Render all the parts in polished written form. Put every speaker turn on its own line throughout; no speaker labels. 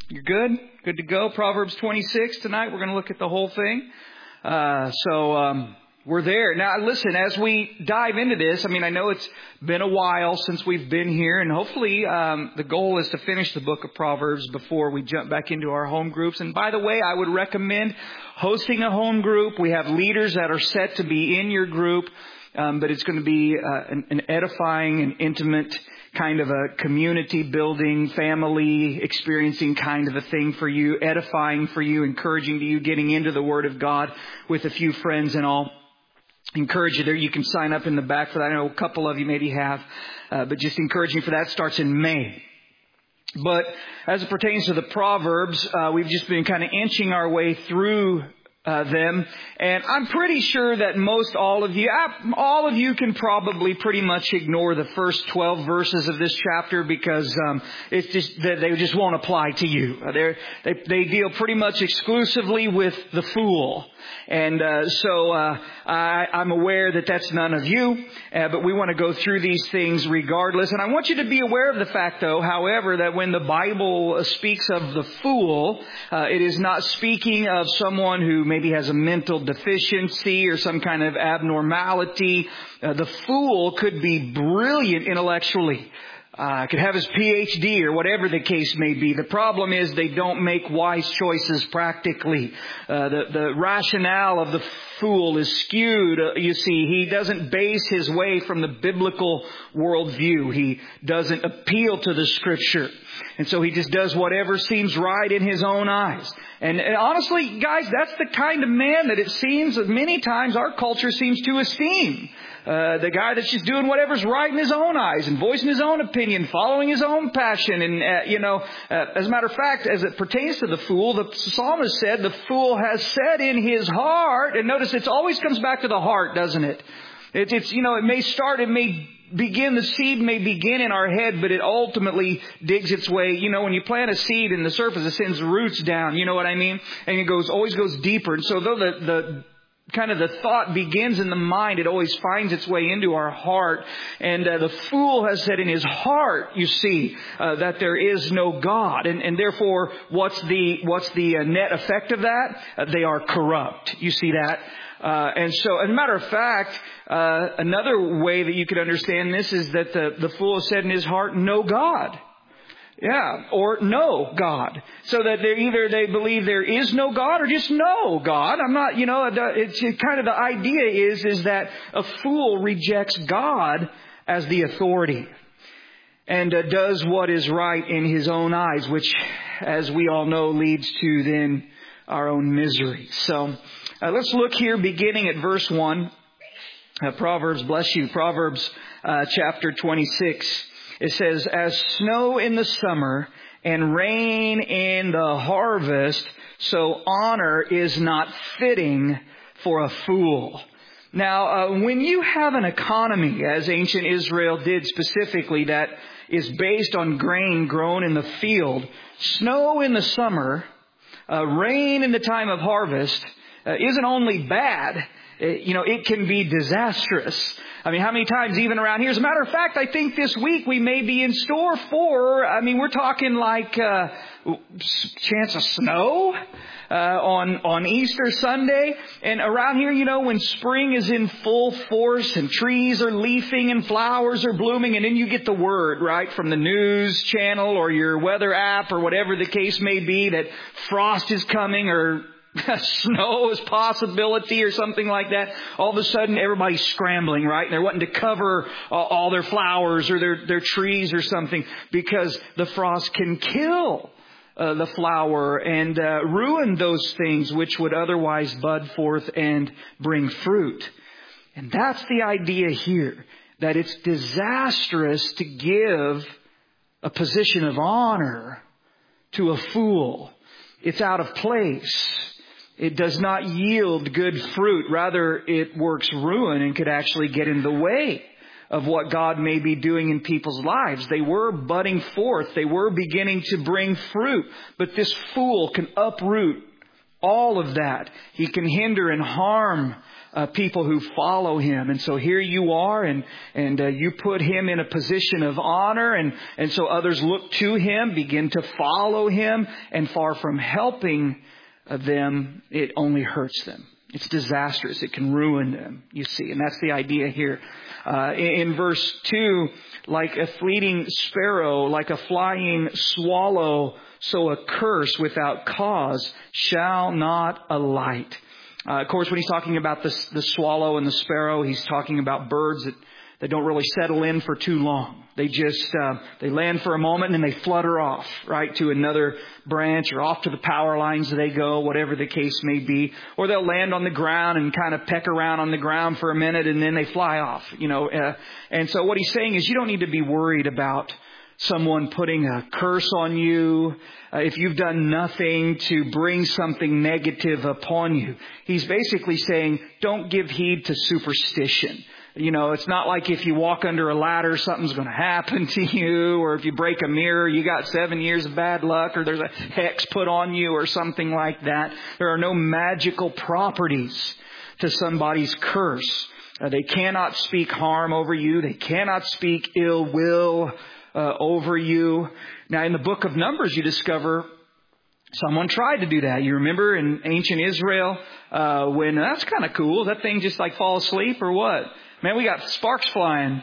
You're good? Good to go? Proverbs 26 tonight. We're going to look at the whole thing. We're there. Now, listen, as we dive into this, I know it's been a while since we've been here, and hopefully the goal is to finish the book of Proverbs before we jump back into our home groups. And by the way, I would recommend hosting a home group. We have leaders that are set to be in your group, but it's going to be an edifying and intimate kind of a community building, family experiencing kind of a thing for you, edifying for you, encouraging to you, getting into the Word of God with a few friends and all. Encourage you there. You can sign up in the back for that. I know a couple of you maybe have, but just encouraging for that. Starts in May. But as it pertains to the Proverbs, we've just been kind of inching our way through them. And I'm pretty sure that all of you can probably pretty much ignore the first 12 verses of this chapter because it's just that they just won't apply to you. They deal pretty much exclusively with the fool. And I'm aware that that's none of you, but we want to go through these things regardless. And I want you to be aware of the fact, though, however, that when the Bible speaks of the fool, it is not speaking of someone who maybe has a mental deficiency or some kind of abnormality. The fool could be brilliant intellectually. Could have his PhD or whatever the case may be. The problem is they don't make wise choices practically. The rationale of the fool is skewed. You see, he doesn't base his way from the biblical worldview. He doesn't appeal to the Scripture. And so he just does whatever seems right in his own eyes. And honestly, guys, that's the kind of man that it seems that many times our culture seems to esteem. The guy that's just doing whatever's right in his own eyes and voicing his own opinion, following his own passion. And, as a matter of fact, as it pertains to the fool, the psalmist said the fool has said in his heart, and notice it always comes back to the heart, doesn't it? The seed may begin in our head, but it ultimately digs its way. When you plant a seed in the surface, it sends roots down. You know what I mean? And it always goes deeper. And so though the thought begins in the mind, it always finds its way into our heart. And the fool has said in his heart, you see, that there is no God. And therefore, what's the net effect of that? They are corrupt. You see that? And so, as a matter of fact, another way that you could understand this is that the fool has said in his heart, no God. Yeah, or no God. So that they believe there is no God or just no God. It's kind of the idea is that a fool rejects God as the authority and does what is right in his own eyes, which, as we all know, leads to then our own misery. So let's look here beginning at verse 1. Proverbs chapter 26. It says, as snow in the summer and rain in the harvest, so honor is not fitting for a fool. Now, when you have an economy, as ancient Israel did specifically, that is based on grain grown in the field, snow in the summer, rain in the time of harvest, isn't only bad, it can be disastrous. How many times even around here? As a matter of fact, I think this week we may be in store for, we're talking like chance of snow on Easter Sunday. And around here, when spring is in full force and trees are leafing and flowers are blooming, and then you get the word, right, from the news channel or your weather app or whatever the case may be that frost is coming or snow is possibility or something like that. All of a sudden, everybody's scrambling, right? And they're wanting to cover all their flowers or their trees or something because the frost can kill the flower and ruin those things which would otherwise bud forth and bring fruit. And that's the idea here, that it's disastrous to give a position of honor to a fool. It's out of place. It does not yield good fruit. Rather, it works ruin and could actually get in the way of what God may be doing in people's lives. They were budding forth. They were beginning to bring fruit. But this fool can uproot all of that. He can hinder and harm people who follow Him. And so here you are, and you put Him in a position of honor, and so others look to Him, begin to follow Him, and far from helping them, it only hurts them. It's disastrous. It can ruin them, you see. And that's the idea here. In verse 2, like a fleeting sparrow, like a flying swallow, so a curse without cause shall not alight. Of course, when he's talking about the swallow and the sparrow, he's talking about birds that don't really settle in for too long. They just, they land for a moment and then they flutter off, right, to another branch or off to the power lines they go, whatever the case may be. Or they'll land on the ground and kind of peck around on the ground for a minute and then they fly off, And so what he's saying is you don't need to be worried about someone putting a curse on you, if you've done nothing to bring something negative upon you. He's basically saying, don't give heed to superstition. It's not like if you walk under a ladder, something's going to happen to you, or if you break a mirror, you got 7 years of bad luck, or there's a hex put on you, or something like that. There are no magical properties to somebody's curse. They cannot speak harm over you. They cannot speak ill will over you. Now, in the book of Numbers, you discover someone tried to do that. You remember in ancient Israel, when that's kind of cool. Does that thing just like fall asleep or what? Man, we got sparks flying.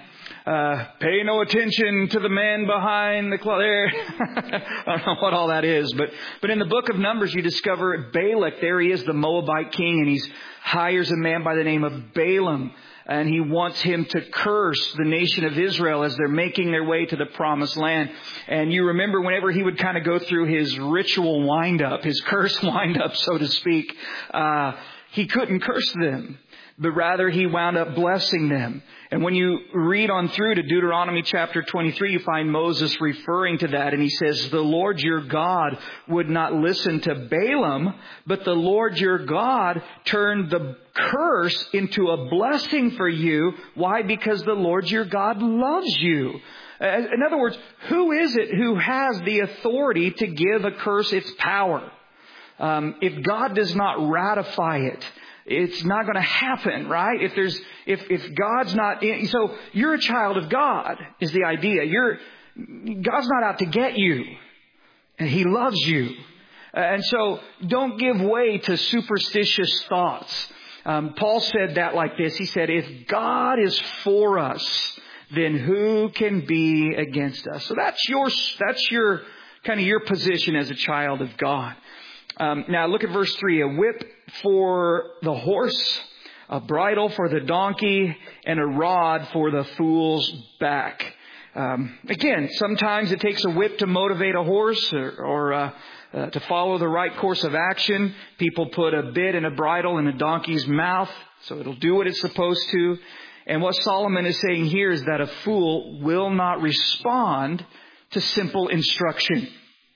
Pay no attention to the man behind the cloud. There. I don't know what all that is. But in the book of Numbers, you discover Balak. There he is, the Moabite king. And he hires a man by the name of Balaam. And he wants him to curse the nation of Israel as they're making their way to the promised land. And you remember whenever he would kind of go through his ritual wind-up, his curse wind-up, so to speak, he couldn't curse them, but rather he wound up blessing them. And when you read on through to Deuteronomy chapter 23, you find Moses referring to that. And he says, the Lord your God would not listen to Balaam, but the Lord your God turned the curse into a blessing for you. Why? Because the Lord your God loves you. In other words, who is it who has the authority to give a curse its power? If God does not ratify it, it's not going to happen, right? If God's not in, so you're a child of God is the idea. God's not out to get you, and He loves you. And so don't give way to superstitious thoughts. Paul said that like this. He said, if God is for us, then who can be against us? So that's your kind of your position as a child of God. Now look at verse 3. A whip for the horse, a bridle for the donkey, and a rod for the fool's back. Again, sometimes it takes a whip to motivate a horse or to follow the right course of action. People put a bit and a bridle in a donkey's mouth so it'll do what it's supposed to. And what Solomon is saying here is that a fool will not respond to simple instruction.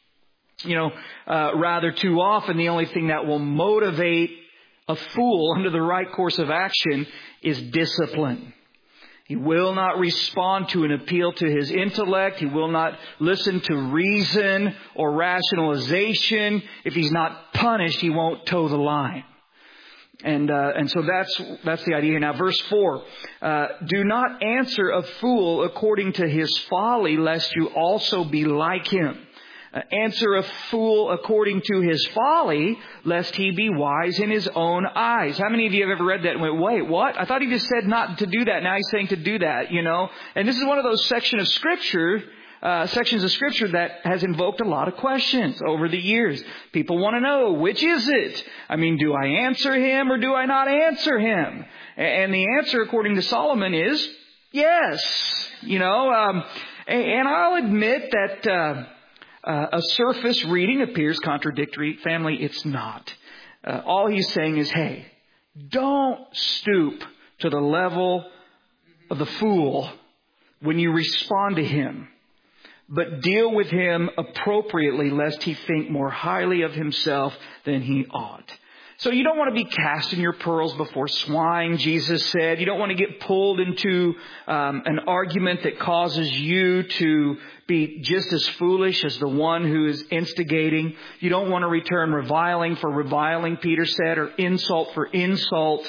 Rather too often the only thing that will motivate a fool under the right course of action is discipline. He will not respond to an appeal to his intellect. He will not listen to reason or rationalization. If he's not punished, he won't toe the line. And so that's the idea here. Now, verse 4, do not answer a fool according to his folly, lest you also be like him. Answer a fool according to his folly, lest he be wise in his own eyes. How many of you have ever read that and went, wait, what? I thought he just said not to do that. Now he's saying to do that, And this is one of those sections of Scripture that has invoked a lot of questions over the years. People want to know, which is it? I mean, do I answer him or do I not answer him? And the answer, according to Solomon, is yes. And I'll admit that a surface reading appears contradictory. Family, it's not. All he's saying is, hey, don't stoop to the level of the fool when you respond to him, but deal with him appropriately, lest he think more highly of himself than he ought. So you don't want to be casting your pearls before swine, Jesus said. You don't want to get pulled into an argument that causes you to be just as foolish as the one who is instigating. You don't want to return reviling for reviling, Peter said, or insult for insult.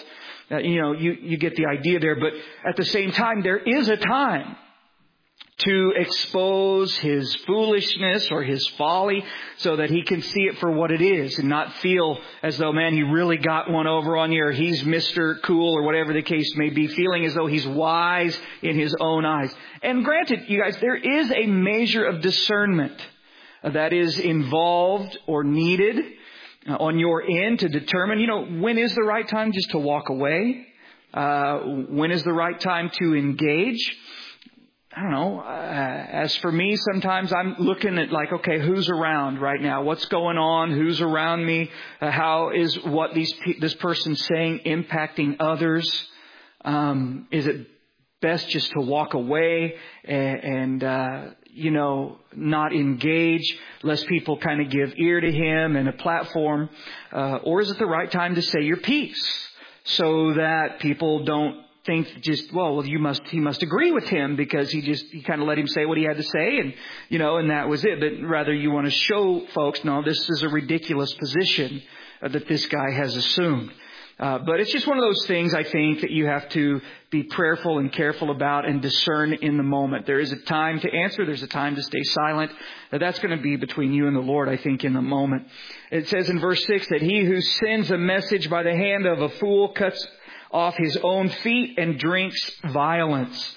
You get the idea there. But at the same time, there is a time to expose his foolishness or his folly so that he can see it for what it is and not feel as though, man, he really got one over on you, or he's Mr. Cool, or whatever the case may be, feeling as though he's wise in his own eyes. And granted, you guys, there is a measure of discernment that is involved or needed on your end to determine, when is the right time just to walk away? When is the right time to engage? I don't know. As for me, sometimes I'm looking at okay, who's around right now? What's going on? Who's around me? How is what this person's saying impacting others? Is it best just to walk away and not engage, lest people kind of give ear to him and a platform? Or is it the right time to say your piece so that people don't think he must agree with him because he kind of let him say what he had to say and that was it. But rather you want to show folks, no, this is a ridiculous position that this guy has assumed. But it's just one of those things, I think, that you have to be prayerful and careful about and discern in the moment. There is a time to answer. There's a time to stay silent. That's going to be between you and the Lord, I think, in the moment. It says in verse 6 that he who sends a message by the hand of a fool cuts off his own feet and drinks violence.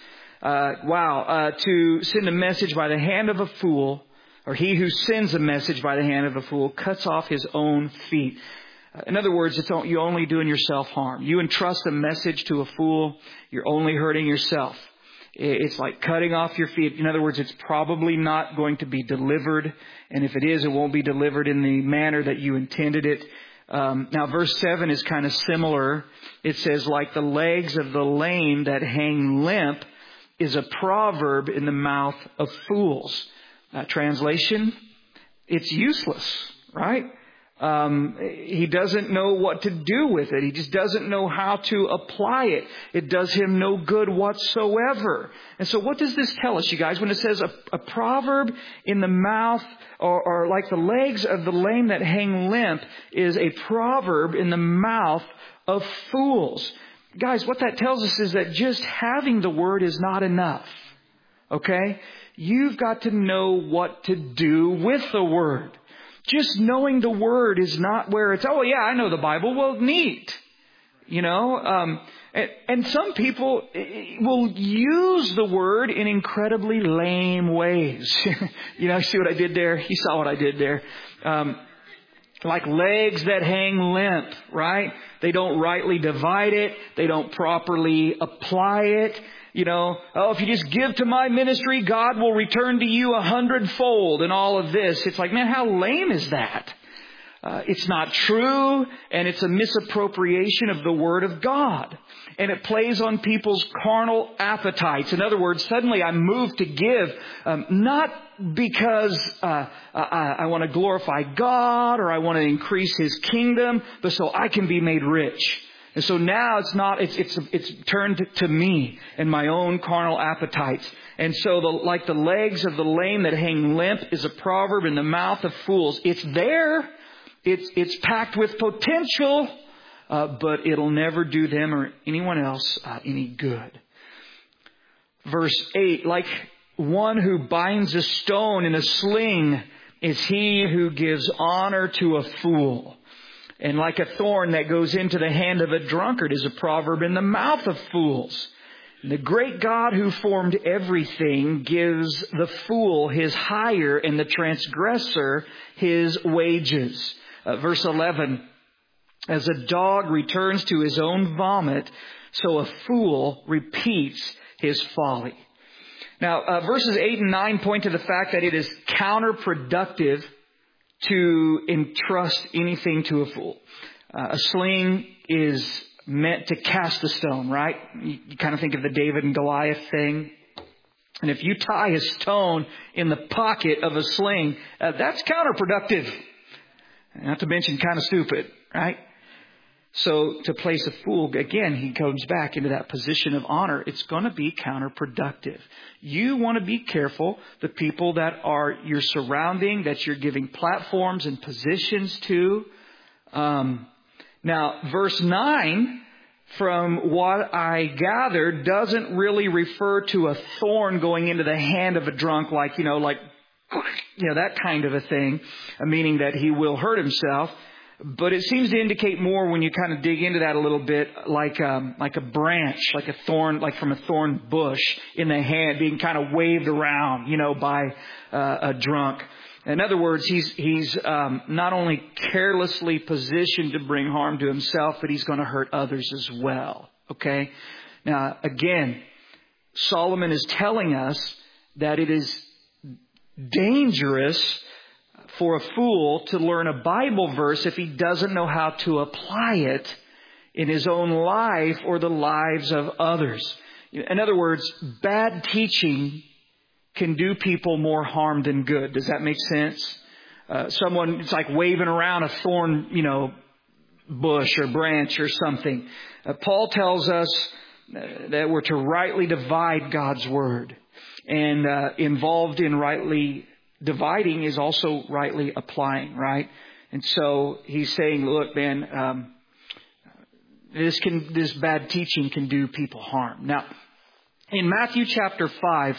To send a message by the hand of a fool, or he who sends a message by the hand of a fool cuts off his own feet. In other words, you're only doing yourself harm. You entrust a message to a fool, you're only hurting yourself. It's like cutting off your feet. In other words, it's probably not going to be delivered. And if it is, it won't be delivered in the manner that you intended it. Now, verse 7 is kind of similar. It says, like the legs of the lame that hang limp is a proverb in the mouth of fools. Translation, it's useless, right? He doesn't know what to do with it. He just doesn't know how to apply it. It does him no good whatsoever. And so what does this tell us, you guys? When it says a proverb in the mouth, or like the legs of the lame that hang limp is a proverb in the mouth of fools. Guys, what that tells us is that just having the word is not enough. Okay? You've got to know what to do with the word. Just knowing the word is not where it's, oh yeah, I know the Bible. Well, neat. And some people will use the word in incredibly lame ways. See what I did there? You saw what I did there. Like legs that hang limp, right? They don't rightly divide it. They don't properly apply it. If you just give to my ministry, God will return to you 100-fold and all of this. It's like, man, how lame is that? It's not true, and it's a misappropriation of the Word of God. And it plays on people's carnal appetites. In other words, suddenly I'm moved to give, not because I want to glorify God or I want to increase His kingdom, but so I can be made rich. And so now it's turned to me and my own carnal appetites. And so like the legs of the lame that hang limp is a proverb in the mouth of fools. It's there. It's packed with potential, but it'll never do them or anyone else any good. Verse 8, like one who binds a stone in a sling is he who gives honor to a fool. And like a thorn that goes into the hand of a drunkard is a proverb in the mouth of fools. The great God who formed everything gives the fool his hire and the transgressor his wages. Verse 11, as a dog returns to his own vomit, so a fool repeats his folly. Now, verses 8 and 9 point to the fact that it is counterproductive to entrust anything to a fool. A sling is meant to cast a stone, right? You kind of think of the David and Goliath thing. And if you tie a stone in the pocket of a sling, that's counterproductive. Not to mention kind of stupid, right? So to place a fool, again, he comes back into that position of honor. It's going to be counterproductive. You want to be careful the people that are you're surrounding, that you're giving platforms and positions to. Now, verse 9 from what I gather, doesn't really refer to a thorn going into the hand of a drunk, like that kind of a thing, meaning that he will hurt himself. But it seems to indicate more when you kind of dig into that a little bit, like a branch, like a thorn, like from a thorn bush in the hand, being kind of waved around, by a drunk. In other words, he's not only carelessly positioned to bring harm to himself, but he's going to hurt others as well. Okay? Now, again, Solomon is telling us that it is dangerous for a fool to learn a Bible verse if he doesn't know how to apply it in his own life or the lives of others. In other words, bad teaching can do people more harm than good. Does that make sense? It's like waving around a thorn, bush or branch or something. Paul tells us that we're to rightly divide God's word. And involved in rightly dividing is also rightly applying, right? And so he's saying, look, man, this bad teaching can do people harm. Now, in Matthew chapter 5,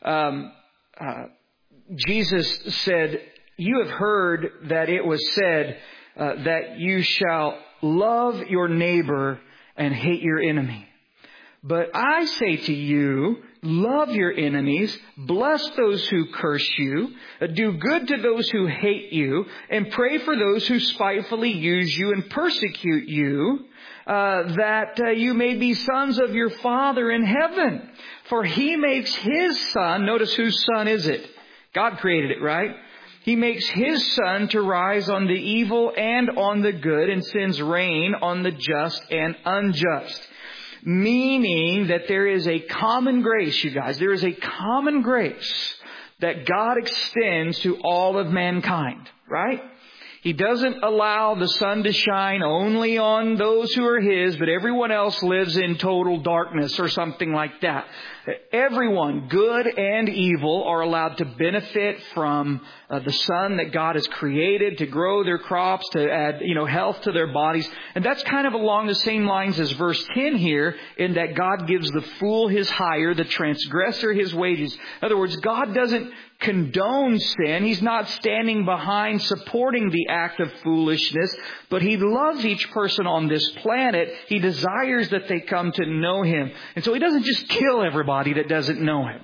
Jesus said, "You have heard that it was said that you shall love your neighbor and hate your enemy. But I say to you, love your enemies, bless those who curse you, do good to those who hate you, and pray for those who spitefully use you and persecute you, that you may be sons of your Father in heaven. For He makes His sun," notice whose sun is it? God created it, right? "He makes His sun to rise on the evil and on the good, and sends rain on the just and unjust." Meaning that there is a common grace, you guys. There is a common grace that God extends to all of mankind, right? He doesn't allow the sun to shine only on those who are His, but everyone else lives in total darkness or something like that. Everyone, good and evil, are allowed to benefit from the sun that God has created, to grow their crops, to add, health to their bodies. And that's kind of along the same lines as verse 10 here, in that God gives the fool his hire, the transgressor his wages. In other words, God doesn't condone sin. He's not standing behind supporting the act of foolishness, but He loves each person on this planet. He desires that they come to know Him. And so He doesn't just kill everybody that doesn't know Him.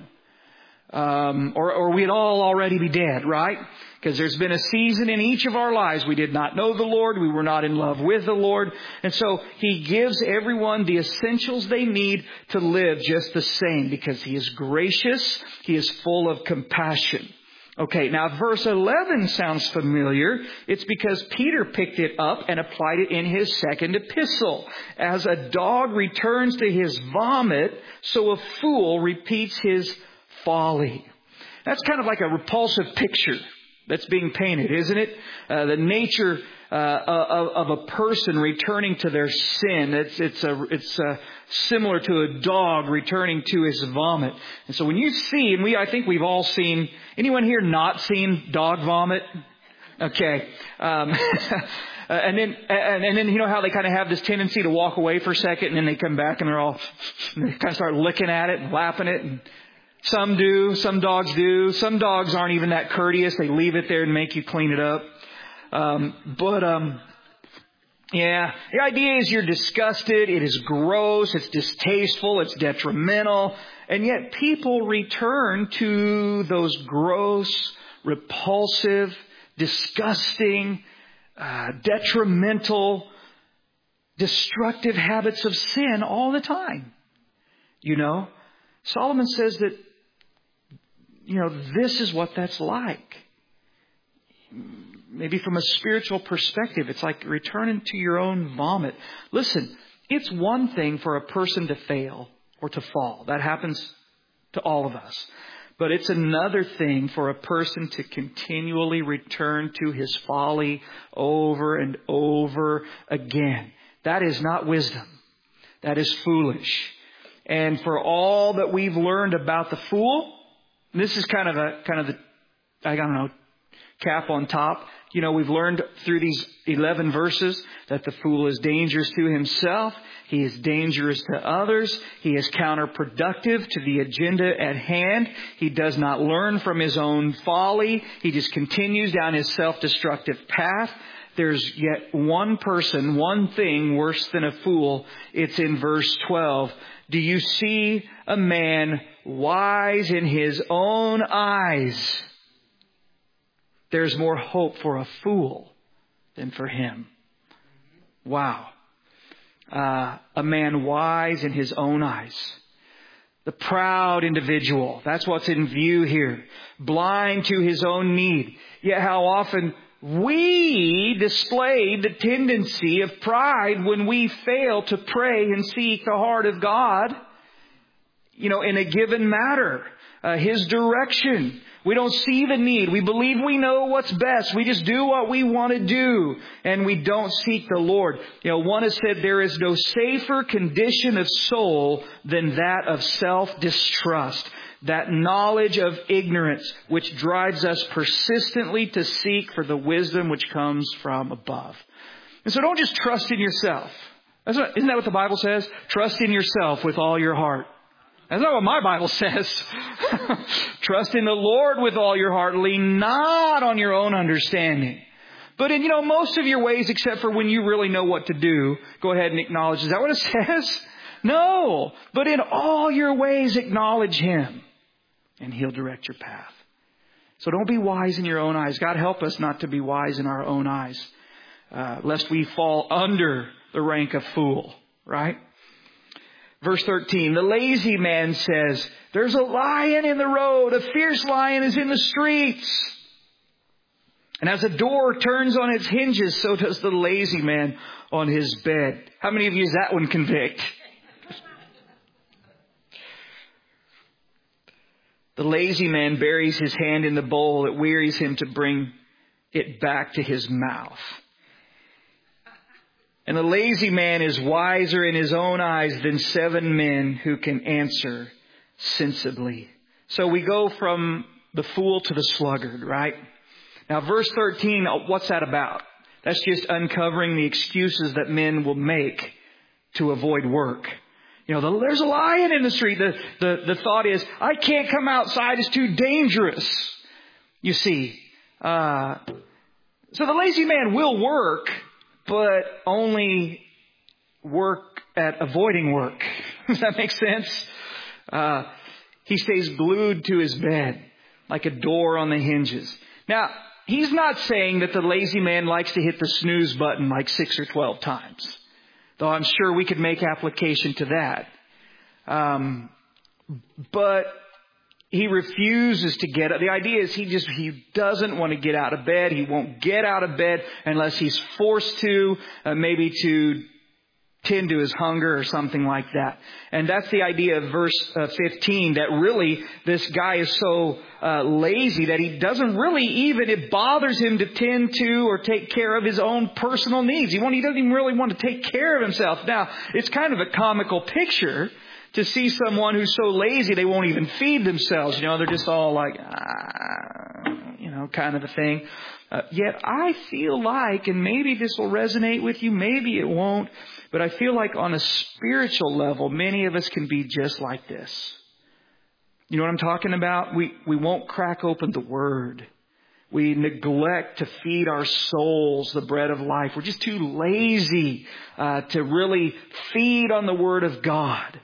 Or we'd all already be dead, right? Because there's been a season in each of our lives we did not know the Lord. We were not in love with the Lord. And so He gives everyone the essentials they need to live just the same, because He is gracious. He is full of compassion. Okay, now verse 11 sounds familiar. It's because Peter picked it up and applied it in his second epistle. "As a dog returns to his vomit, so a fool repeats his folly." That's kind of like a repulsive picture that's being painted, isn't it? The nature of a person returning to their sin. It's similar to a dog returning to his vomit. And so when you see, and I think we've all seen, anyone here not seen dog vomit? Okay. And then you know how they kind of have this tendency to walk away for a second, and then they come back and they kind of start licking at it and lapping it. And some do, some dogs do. Some dogs aren't even that courteous. They leave it there and make you clean it up. Yeah, the idea is you're disgusted. It is gross. It's distasteful. It's detrimental. And yet people return to those gross, repulsive, disgusting, detrimental, destructive habits of sin all the time. Solomon says that, this is what that's like. Maybe from a spiritual perspective, it's like returning to your own vomit. Listen, it's one thing for a person to fail or to fall. That happens to all of us. But it's another thing for a person to continually return to his folly over and over again. That is not wisdom. That is foolish. And for all that we've learned about the fool, this is kind of the cap on top. You know, we've learned through these 11 verses that the fool is dangerous to himself. He is dangerous to others. He is counterproductive to the agenda at hand. He does not learn from his own folly. He just continues down his self-destructive path. There's yet one person, one thing worse than a fool. It's in verse 12. Do you see a man wise in his own eyes? There's more hope for a fool than for him. Wow. A man wise in his own eyes. The proud individual. That's what's in view here. Blind to his own need. Yet how often we display the tendency of pride when we fail to pray and seek the heart of God, you know, in a given matter. His direction. We don't see the need. We believe we know what's best. We just do what we want to do. And we don't seek the Lord. You know, one has said there is no safer condition of soul than that of self-distrust. That knowledge of ignorance which drives us persistently to seek for the wisdom which comes from above. And so don't just trust in yourself. Isn't that what the Bible says? Trust in yourself with all your heart. That's not what my Bible says. Trust in the Lord with all your heart. Lean not on your own understanding. But in, most of your ways, except for when you really know what to do, go ahead and acknowledge. Is that what it says? No. But in all your ways, acknowledge Him. And He'll direct your path. So don't be wise in your own eyes. God help us not to be wise in our own eyes. Lest we fall under the rank of fool. Right? Verse 13, the lazy man says, there's a lion in the road. A fierce lion is in the streets. And as a door turns on its hinges, so does the lazy man on his bed. How many of you does that one convict? The lazy man buries his hand in the bowl. It wearies him to bring it back to his mouth. And the lazy man is wiser in his own eyes than 7 men who can answer sensibly. So we go from the fool to the sluggard, right? Now, verse 13, what's that about? That's just uncovering the excuses that men will make to avoid work. There's a lion in the street. The thought is, I can't come outside. It's too dangerous. You see. So the lazy man will work, but only work at avoiding work. Does that make sense? He stays glued to his bed like a door on the hinges. Now, he's not saying that the lazy man likes to hit the snooze button like 6 or 12 times. Though I'm sure we could make application to that. But he refuses to get up. The idea is he doesn't want to get out of bed. He won't get out of bed unless he's forced to, maybe to tend to his hunger or something like that. And that's the idea of verse 15, that really this guy is so lazy that he doesn't really it bothers him to tend to or take care of his own personal needs. He doesn't even really want to take care of himself. Now, it's kind of a comical picture to see someone who's so lazy they won't even feed themselves. They're just all like, kind of a thing. Yet I feel like, and maybe this will resonate with you, maybe it won't, but I feel like on a spiritual level, many of us can be just like this. You know what I'm talking about? We won't crack open the Word. We neglect to feed our souls the bread of life. We're just too lazy to really feed on the Word of God.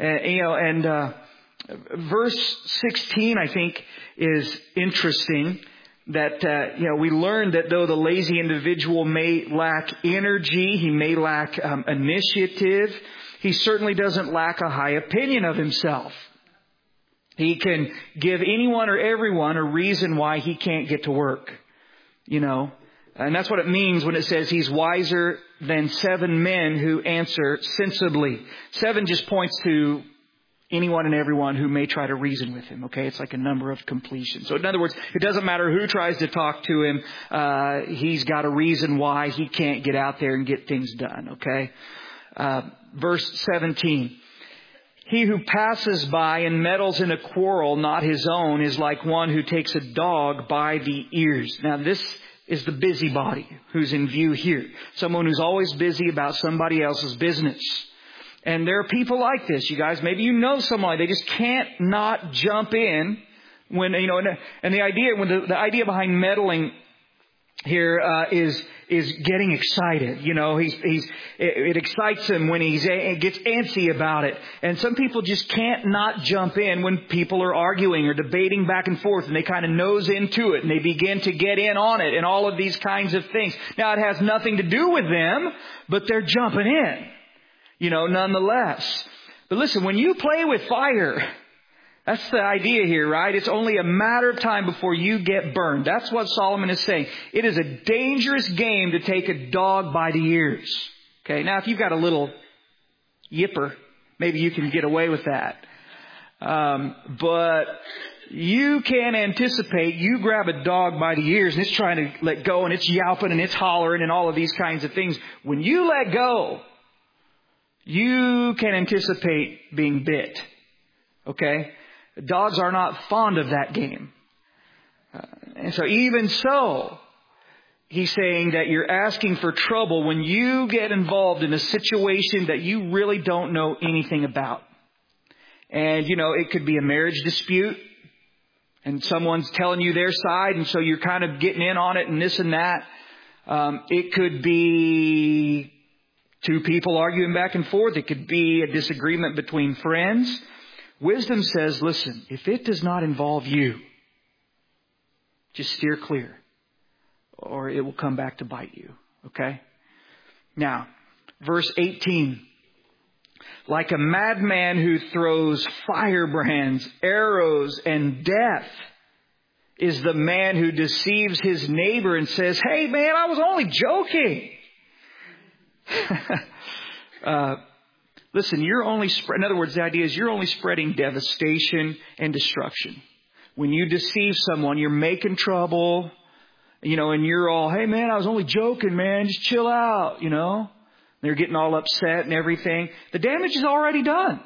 Verse 16, I think, is interesting. That, we learned that though the lazy individual may lack energy, he may lack initiative, he certainly doesn't lack a high opinion of himself. He can give anyone or everyone a reason why he can't get to work, And that's what it means when it says he's wiser than 7 men who answer sensibly. 7 just points to anyone and everyone who may try to reason with him. Okay, it's like a number of completion. So in other words, it doesn't matter who tries to talk to him. He's got a reason why he can't get out there and get things done. Okay, verse 17. He who passes by and meddles in a quarrel not his own is like one who takes a dog by the ears. Now this is the busybody who's in view here. Someone who's always busy about somebody else's business. And there are people like this, you guys. Maybe you know someone. They just can't not jump in when, and the idea, the idea behind meddling here, is getting excited. It excites him when it gets antsy about it. And some people just can't not jump in when people are arguing or debating back and forth, and they kind of nose into it and they begin to get in on it and all of these kinds of things. Now it has nothing to do with them, but they're jumping in. Nonetheless. But listen, when you play with fire, that's the idea here, right? It's only a matter of time before you get burned. That's what Solomon is saying. It is a dangerous game to take a dog by the ears. Okay, now if you've got a little yipper, maybe you can get away with that. But you can anticipate, you grab a dog by the ears and it's trying to let go and it's yelping and it's hollering and all of these kinds of things. When you let go, you can anticipate being bit. Okay? Dogs are not fond of that game. And so even so, he's saying that you're asking for trouble when you get involved in a situation that you really don't know anything about. And, it could be a marriage dispute and someone's telling you their side, and so you're kind of getting in on it and this and that. It could be two people arguing back and forth. It could be a disagreement between friends. Wisdom says, listen, if it does not involve you, just steer clear or it will come back to bite you. Okay? Now, verse 18. Like a madman who throws firebrands, arrows, and death is the man who deceives his neighbor and says, hey man, I was only joking. Listen, in other words, the idea is you're only spreading devastation and destruction. When you deceive someone, you're making trouble, and you're all, hey man, I was only joking, man, just chill out, They're getting all upset and everything. The damage is already done.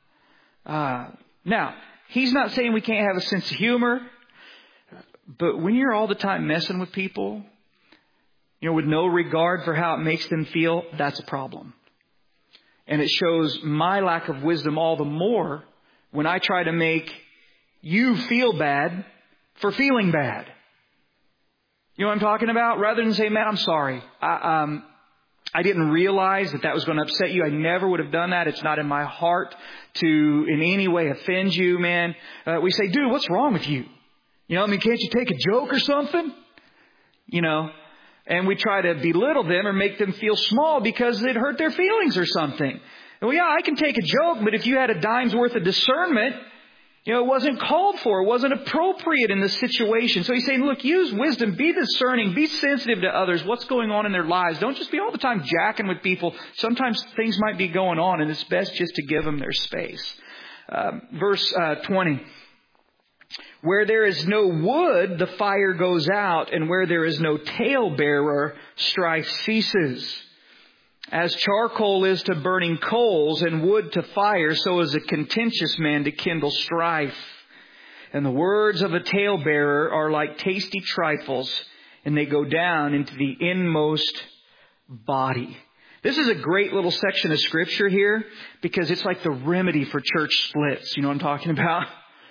Now, he's not saying we can't have a sense of humor, but when you're all the time messing with people, with no regard for how it makes them feel, that's a problem. And it shows my lack of wisdom all the more when I try to make you feel bad for feeling bad. You know what I'm talking about? Rather than say, man, I'm sorry. I didn't realize that was going to upset you. I never would have done that. It's not in my heart to in any way offend you, man. We say, dude, what's wrong with you? Can't you take a joke or something? And we try to belittle them or make them feel small because it hurt their feelings or something. Well, yeah, I can take a joke, but if you had a dime's worth of discernment, it wasn't called for. It wasn't appropriate in the situation. So he's saying, look, use wisdom, be discerning, be sensitive to others, what's going on in their lives. Don't just be all the time jacking with people. Sometimes things might be going on and it's best just to give them their space. Verse 20. Where there is no wood, the fire goes out, and where there is no talebearer, strife ceases. As charcoal is to burning coals and wood to fire, so is a contentious man to kindle strife. And the words of a talebearer are like tasty trifles, and they go down into the inmost body. This is a great little section of Scripture here, because it's like the remedy for church splits. You know what I'm talking about?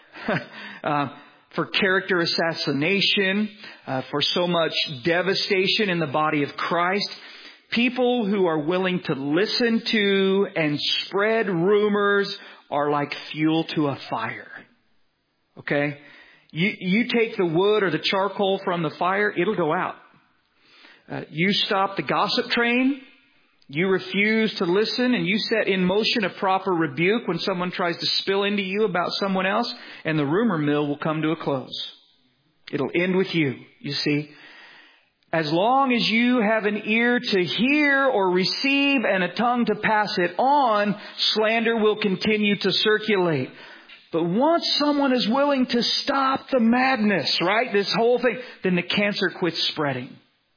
For character assassination, for so much devastation in the body of Christ. People who are willing to listen to and spread rumors are like fuel to a fire. Okay? You take the wood or the charcoal from the fire, it'll go out. You stop the gossip train. You refuse to listen, and you set in motion a proper rebuke when someone tries to spill into you about someone else, and the rumor mill will come to a close. It'll end with you, you see. As long as you have an ear to hear or receive and a tongue to pass it on, slander will continue to circulate. But once someone is willing to stop the madness, right, this whole thing, then the cancer quits spreading.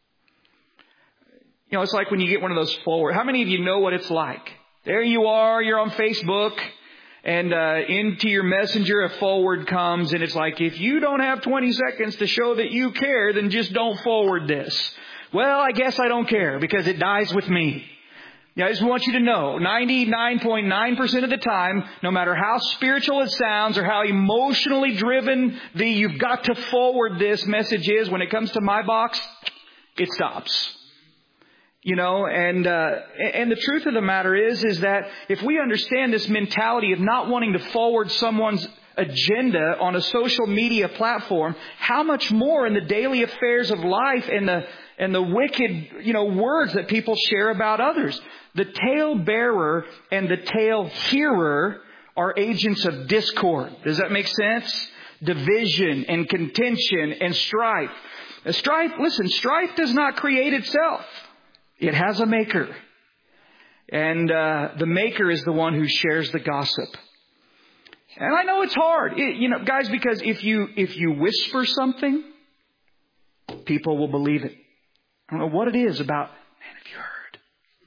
It's like when you get one of those forward. How many of you know what it's like? There you are, you're on Facebook, And into your messenger, a forward comes, and it's like, if you don't have 20 seconds to show that you care, then just don't forward this. Well, I guess I don't care because it dies with me. Yeah, I just want you to know, 99.9% of the time, no matter how spiritual it sounds or how emotionally driven you've got to forward this message is, when it comes to my box, it stops. You know, and the truth of the matter is that if we understand this mentality of not wanting to forward someone's agenda on a social media platform, how much more in the daily affairs of life and the wicked, words that people share about others. The tale bearer and the tale hearer are agents of discord. Does that make sense? Division and contention and strife. Strife does not create itself. It has a maker. And the maker is the one who shares the gossip. And I know it's hard, guys, because if you whisper something, people will believe it. I don't know what it is about, man, have you heard?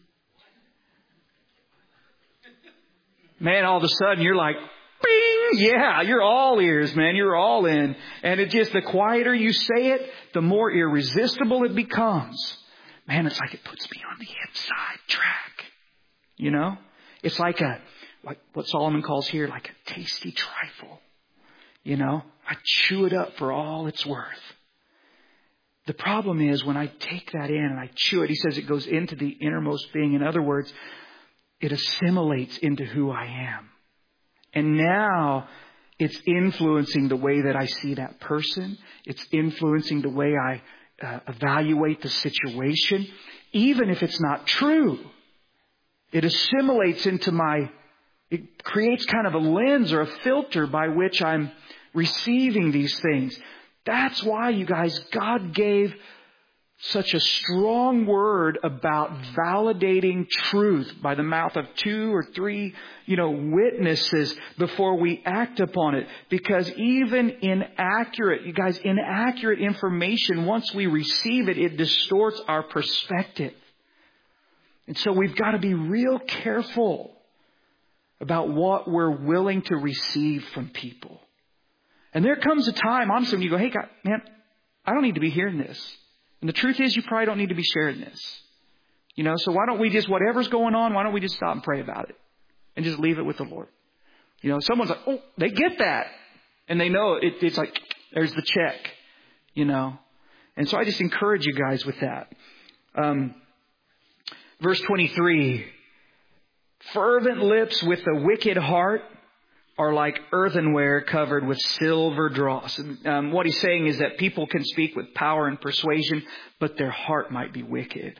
Man, all of a sudden you're like, bing! Yeah, you're all ears, man. You're all in. And the quieter you say it, the more irresistible it becomes. Man, it's like it puts me on the inside track. It's like what Solomon calls here, like a tasty trifle. I chew it up for all it's worth. The problem is when I take that in and I chew it, he says it goes into the innermost being. In other words, it assimilates into who I am. And now it's influencing the way that I see that person. It's influencing the way I evaluate the situation, even if it's not true. It assimilates it creates kind of a lens or a filter by which I'm receiving these things. That's why, you guys, God gave such a strong word about validating truth by the mouth of 2 or 3, witnesses before we act upon it. Because even inaccurate information, once we receive it, it distorts our perspective. And so we've got to be real careful about what we're willing to receive from people. And there comes a time, honestly, when you go, hey, God, man, I don't need to be hearing this. And the truth is, you probably don't need to be sharing this. So why don't we just, whatever's going on, why don't we just stop and pray about it? And just leave it with the Lord. Someone's like, oh, they get that. And they know it's like, there's the check. And so I just encourage you guys with that. Verse 23, fervent lips with a wicked heart are like earthenware covered with silver dross. And what he's saying is that people can speak with power and persuasion, but their heart might be wicked.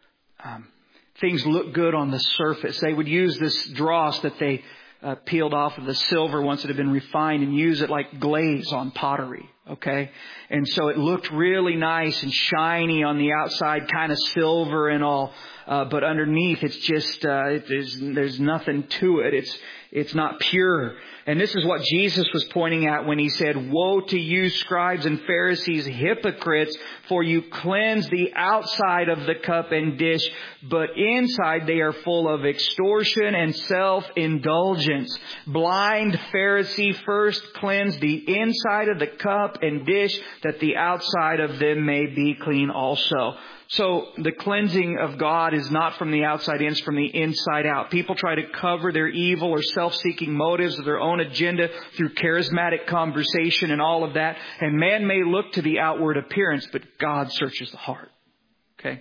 Things look good on the surface. They would use this dross that they peeled off of the silver once it had been refined and use it like glaze on pottery. Okay. And so it looked really nice and shiny on the outside, kind of silver and all. But underneath it's just, there's nothing to it. It's not pure. And this is what Jesus was pointing at when he said, woe to you, scribes and Pharisees, hypocrites, for you cleanse the outside of the cup and dish, but inside they are full of extortion and self-indulgence. Blind Pharisee, first cleanse the inside of the cup and dish, that the outside of them may be clean also. So the cleansing of God is not from the outside in, it's from the inside out. People try to cover their evil or self-seeking motives of their own agenda through charismatic conversation and all of that. And man may look to the outward appearance, but God searches the heart. Okay.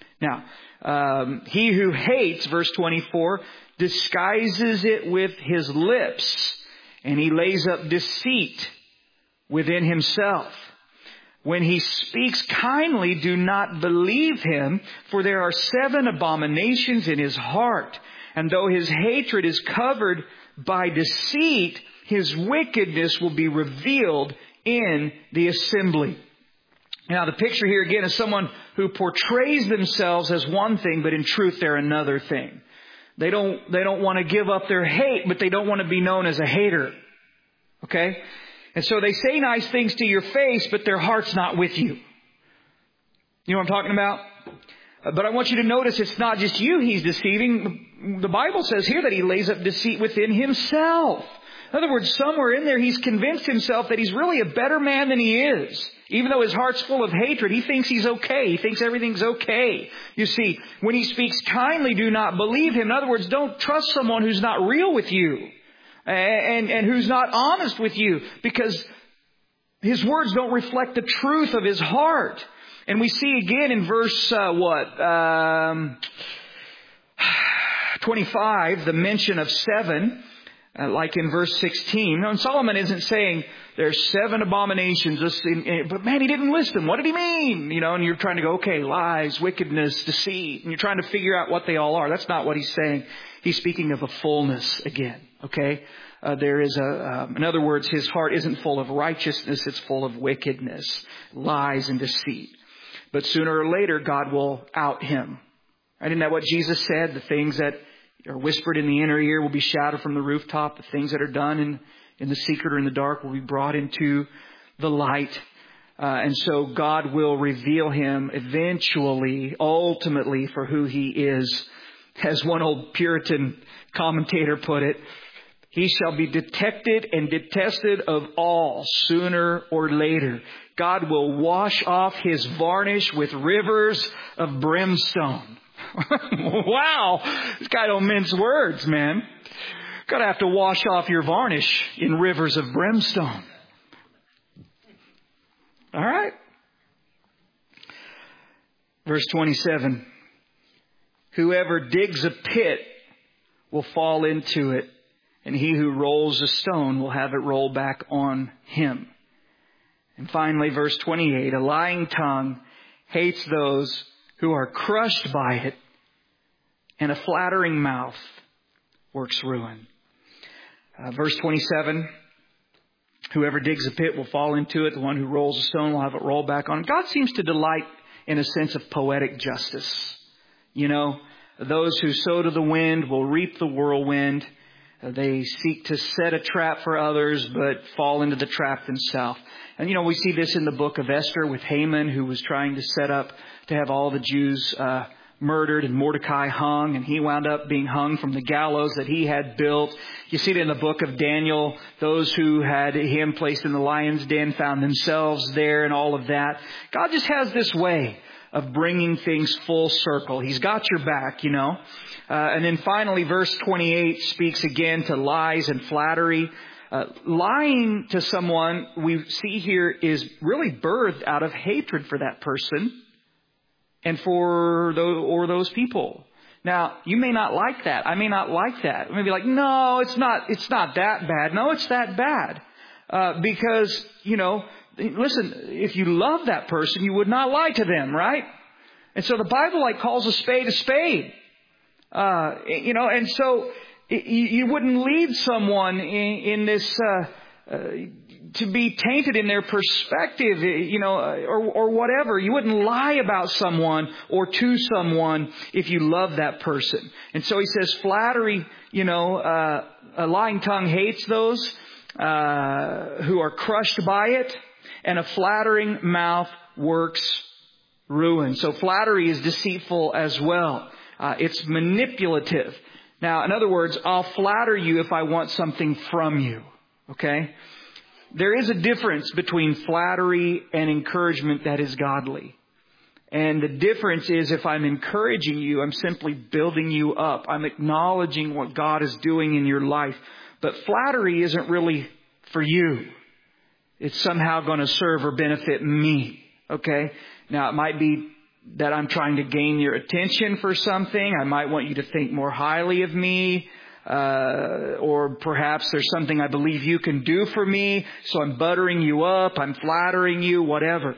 Now, he who hates, verse 24, disguises it with his lips, and he lays up deceit within himself. When he speaks kindly, do not believe him, for there are 7 abominations in his heart. And though his hatred is covered by deceit, his wickedness will be revealed in the assembly. Now, the picture here again is someone who portrays themselves as one thing, but in truth they're another thing. They don't want to give up their hate, but they don't want to be known as a hater. Okay? And so they say nice things to your face, but their heart's not with you. You know what I'm talking about? But I want you to notice it's not just you he's deceiving. the Bible says here that he lays up deceit within himself. In other words, somewhere in there he's convinced himself that he's really a better man than he is. Even though his heart's full of hatred, he thinks he's okay. He thinks everything's okay. You see, when he speaks kindly, do not believe him. In other words, don't trust someone who's not real with you and who's not honest with you, because his words don't reflect the truth of his heart. And we see again in verse 25, the mention of 7. Like in verse 16. And Solomon isn't saying there's 7 abominations, but man, he didn't list them. What did he mean? And you're trying to go, okay, lies, wickedness, deceit. And you're trying to figure out what they all are. That's not what he's saying. He's speaking of a fullness again. Okay? There is in other words, his heart isn't full of righteousness. It's full of wickedness, lies, and deceit. But sooner or later, God will out him. Right? Isn't that what Jesus said? The things that are whispered in the inner ear will be shouted from the rooftop. The things that are done in the secret or in the dark will be brought into the light. And so God will reveal him eventually, ultimately, for who he is. As one old Puritan commentator put it, he shall be detected and detested of all sooner or later. God will wash off his varnish with rivers of brimstone. Wow, this guy don't mince words, man. Gotta have to wash off your varnish in rivers of brimstone. All right. Verse 27. Whoever digs a pit will fall into it, and he who rolls a stone will have it roll back on him. And finally, verse 28. A lying tongue hates those who are crushed by it, and a flattering mouth works ruin. Verse 27, whoever digs a pit will fall into it. The one who rolls a stone will have it roll back on him. God seems to delight in a sense of poetic justice. Those who sow to the wind will reap the whirlwind. They seek to set a trap for others, but fall into the trap themselves. And, we see this in the book of Esther with Haman, who was trying to set up to have all the Jews murdered and Mordecai hung. And he wound up being hung from the gallows that he had built. You see it in the book of Daniel. Those who had him placed in the lion's den found themselves there and all of that. God just has this way of bringing things full circle. He's got your back, And then finally, verse 28 speaks again to lies and flattery. Lying to someone, we see here, is really birthed out of hatred for that person and for those people. Now, you may not like that. I may not like that. I may be like, no, it's not that bad. No, it's that bad. Because, listen, if you love that person, you would not lie to them, right? And so the Bible calls a spade a spade. And so you wouldn't lead someone in this to be tainted in their perspective, or whatever. You wouldn't lie about someone or to someone if you love that person. And so he says flattery, a lying tongue hates those who are crushed by it, and a flattering mouth works ruin. So flattery is deceitful as well. It's manipulative. Now, in other words, I'll flatter you if I want something from you. Okay? There is a difference between flattery and encouragement that is godly. And the difference is, if I'm encouraging you, I'm simply building you up. I'm acknowledging what God is doing in your life. But flattery isn't really for you. It's somehow going to serve or benefit me. Okay? Now, it might be that I'm trying to gain your attention for something. I might want you to think more highly of me. Or perhaps there's something I believe you can do for me. So I'm buttering you up. I'm flattering you, whatever.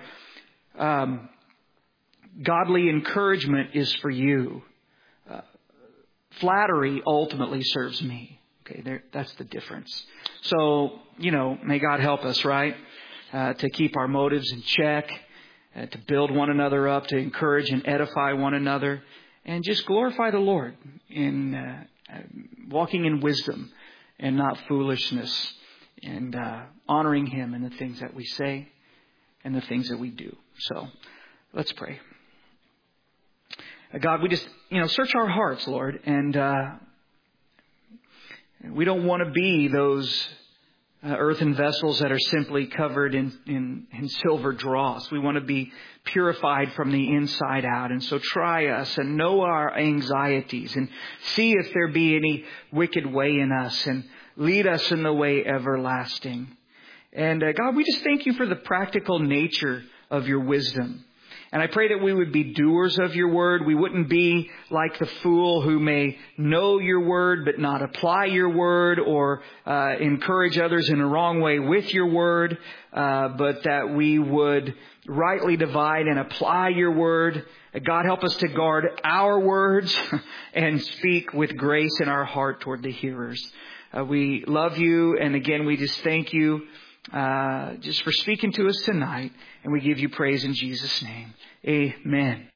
Godly encouragement is for you. Flattery ultimately serves me. Okay, that's the difference. So, may God help us, right? To keep our motives in check. To build one another up, to encourage and edify one another, and just glorify the Lord in walking in wisdom and not foolishness, and honoring Him in the things that we say and the things that we do. So let's pray. God, we just, search our hearts, Lord. And we don't want to be those earthen vessels that are simply covered in silver dross. We want to be purified from the inside out. And so try us and know our anxieties and see if there be any wicked way in us and lead us in the way everlasting. And God, we just thank you for the practical nature of your wisdom. And I pray that we would be doers of your word. We wouldn't be like the fool who may know your word but not apply your word, or encourage others in a wrong way with your word, but that we would rightly divide and apply your word. God, help us to guard our words and speak with grace in our heart toward the hearers. We love you, and again, we just thank you just for speaking to us tonight, and we give you praise in Jesus' name. Amen.